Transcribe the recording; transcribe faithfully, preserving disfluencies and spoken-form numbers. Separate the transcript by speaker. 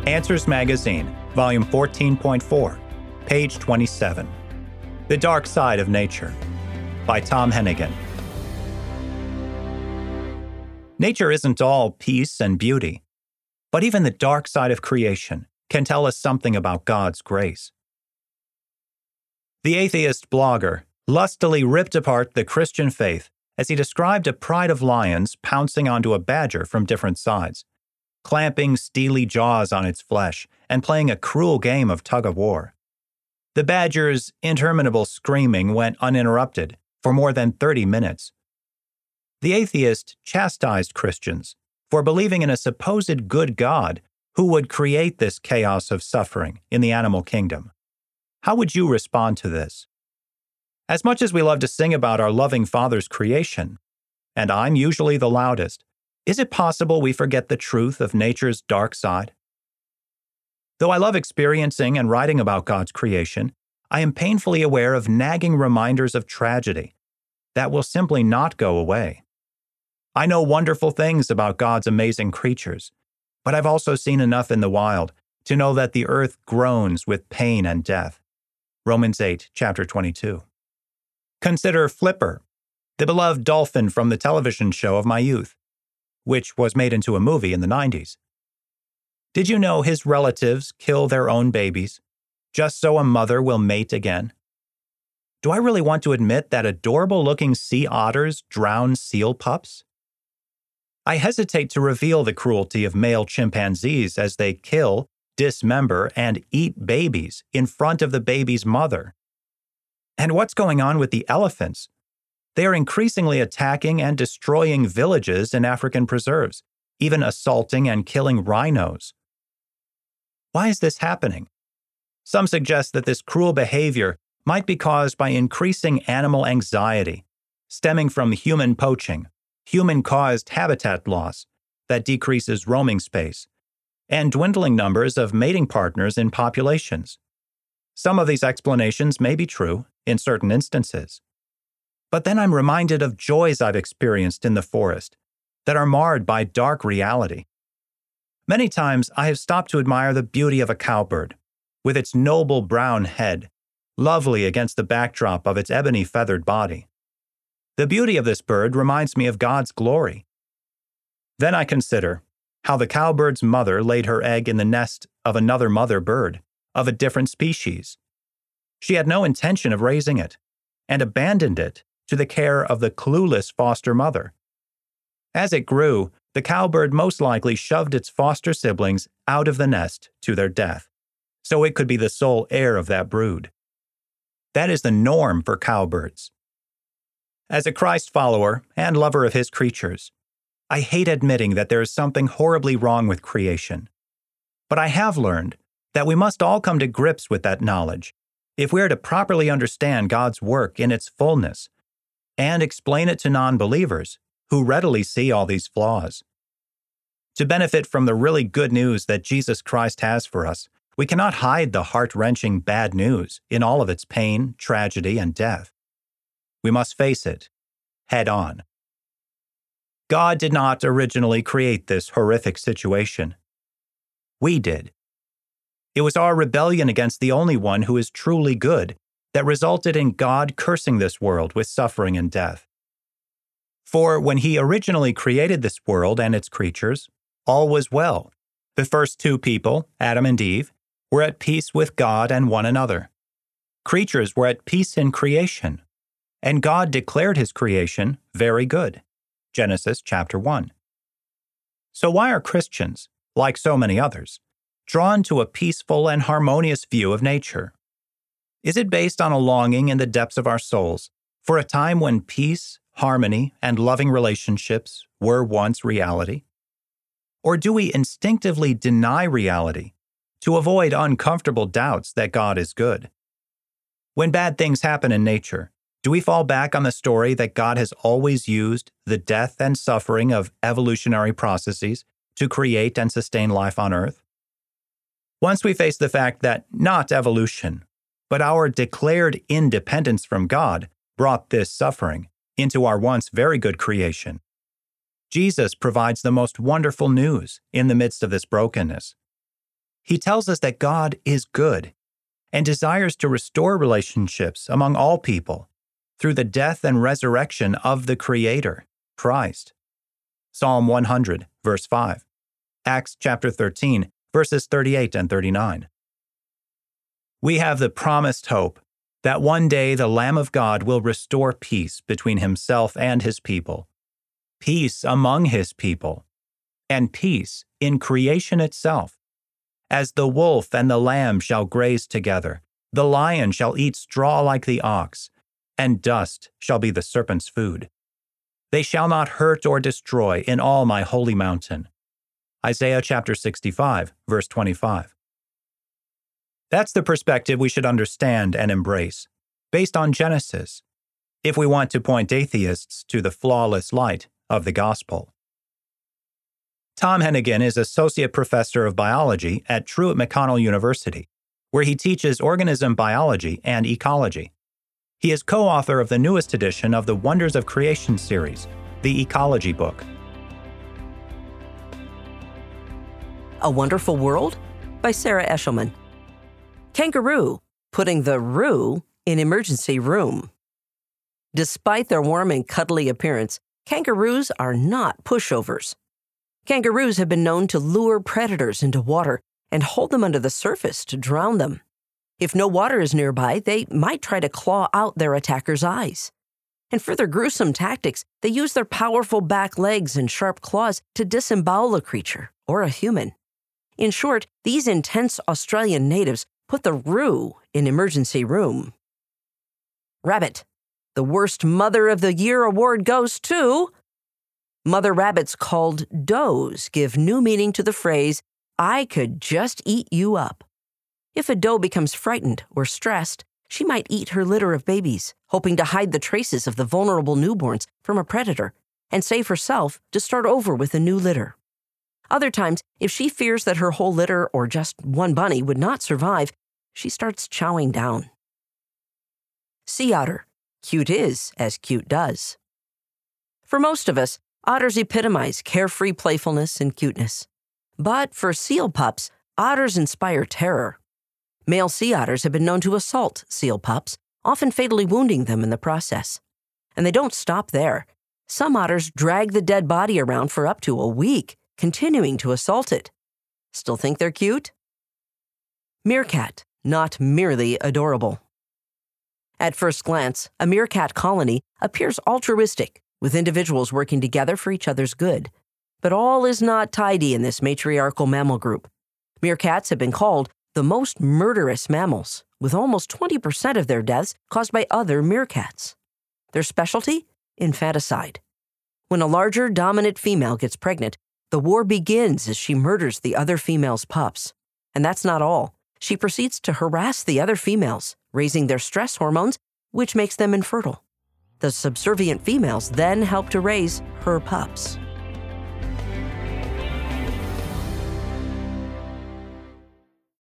Speaker 1: Answers Magazine, Volume fourteen point four, page twenty-seven. The Dark Side of Nature, by Tom Hennigan. Nature isn't all peace and beauty, but even the dark side of creation can tell us something about God's grace. The atheist blogger lustily ripped apart the Christian faith as he described a pride of lions pouncing onto a badger from different sides, clamping steely jaws on its flesh and playing a cruel game of tug-of-war. The badger's interminable screaming went uninterrupted for more than thirty minutes. The atheist chastised Christians for believing in a supposed good God who would create this chaos of suffering in the animal kingdom. How would you respond to this? As much as we love to sing about our loving Father's creation, and I'm usually the loudest, is it possible we forget the truth of nature's dark side? Though I love experiencing and writing about God's creation, I am painfully aware of nagging reminders of tragedy that will simply not go away. I know wonderful things about God's amazing creatures, but I've also seen enough in the wild to know that the earth groans with pain and death. Romans eight, chapter twenty-two. Consider Flipper, the beloved dolphin from the television show of my youth, which was made into a movie in the nineties. Did you know his relatives kill their own babies, just so a mother will mate again? Do I really want to admit that adorable-looking sea otters drown seal pups? I hesitate to reveal the cruelty of male chimpanzees as they kill, dismember, and eat babies in front of the baby's mother. And what's going on with the elephants? They are increasingly attacking and destroying villages in African preserves, even assaulting and killing rhinos. Why is this happening? Some suggest that this cruel behavior might be caused by increasing animal anxiety, stemming from human poaching, human-caused habitat loss that decreases roaming space, and dwindling numbers of mating partners in populations. Some of these explanations may be true in certain instances. But then I'm reminded of joys I've experienced in the forest that are marred by dark reality. Many times I have stopped to admire the beauty of a cowbird, with its noble brown head, lovely against the backdrop of its ebony feathered body. The beauty of this bird reminds me of God's glory. Then I consider how the cowbird's mother laid her egg in the nest of another mother bird of a different species. She had no intention of raising it, and abandoned it to the care of the clueless foster mother. As it grew, the cowbird most likely shoved its foster siblings out of the nest to their death, so it could be the sole heir of that brood. That is the norm for cowbirds. As a Christ follower and lover of his creatures, I hate admitting that there is something horribly wrong with creation. But I have learned that we must all come to grips with that knowledge if we are to properly understand God's work in its fullness and explain it to non-believers who readily see all these flaws. To benefit from the really good news that Jesus Christ has for us, we cannot hide the heart-wrenching bad news in all of its pain, tragedy, and death. We must face it head on. God did not originally create this horrific situation. We did. It was our rebellion against the only one who is truly good that resulted in God cursing this world with suffering and death. For when he originally created this world and its creatures, all was well. The first two people, Adam and Eve, were at peace with God and one another. Creatures were at peace in creation, and God declared his creation very good. Genesis chapter one. So why are Christians, like so many others, drawn to a peaceful and harmonious view of nature? Is it based on a longing in the depths of our souls for a time when peace, harmony, and loving relationships were once reality? Or do we instinctively deny reality to avoid uncomfortable doubts that God is good? When bad things happen in nature, do we fall back on the story that God has always used the death and suffering of evolutionary processes to create and sustain life on Earth? Once we face the fact that not evolution, but our declared independence from God brought this suffering into our once very good creation, Jesus provides the most wonderful news in the midst of this brokenness. he tells us that God is good and desires to restore relationships among all people through the death and resurrection of the Creator, Christ. Psalm one hundred, verse five. Acts chapter thirteen, verses thirty-eight and thirty-nine. We have the promised hope that one day the Lamb of God will restore peace between himself and his people, peace among his people, and peace in creation itself. As the wolf and the lamb shall graze together, the lion shall eat straw like the ox, and dust shall be the serpent's food. They shall not hurt or destroy in all my holy mountain. Isaiah chapter sixty-five, verse twenty-five. That's the perspective we should understand and embrace, based on Genesis, if we want to point atheists to the flawless light of the gospel. Tom Hennigan is Associate Professor of Biology at Truett McConnell University, where he teaches organism biology and ecology. He is co-author of the newest edition of the Wonders of Creation series, the Ecology Book.
Speaker 2: A Wonderful World by Sarah Eshelman. Kangaroo, putting the roo in emergency room. Despite their warm and cuddly appearance, kangaroos are not pushovers. Kangaroos have been known to lure predators into water and hold them under the surface to drown them. If no water is nearby, they might try to claw out their attacker's eyes. In further gruesome tactics, they use their powerful back legs and sharp claws to disembowel a creature or a human. In short, these intense Australian natives put the roo in emergency room. Rabbit. The Worst Mother of the Year award goes to... Mother rabbits called does give new meaning to the phrase, I could just eat you up. If a doe becomes frightened or stressed, she might eat her litter of babies, hoping to hide the traces of the vulnerable newborns from a predator and save herself to start over with a new litter. Other times, if she fears that her whole litter or just one bunny would not survive, she starts chowing down. Sea otter. Cute is as cute does. For most of us, otters epitomize carefree playfulness and cuteness. But for seal pups, otters inspire terror. Male sea otters have been known to assault seal pups, often fatally wounding them in the process. And they don't stop there. Some otters drag the dead body around for up to a week, continuing to assault it. Still think they're cute? Meerkat, not merely adorable. At first glance, a meerkat colony appears altruistic, with individuals working together for each other's good. But all is not tidy in this matriarchal mammal group. Meerkats have been called the most murderous mammals, with almost twenty percent of their deaths caused by other meerkats. Their specialty? Infanticide. When a larger, dominant female gets pregnant, the war begins as she murders the other female's pups. And that's not all. She proceeds to harass the other females, raising their stress hormones, which makes them infertile. The subservient females then help to raise her pups.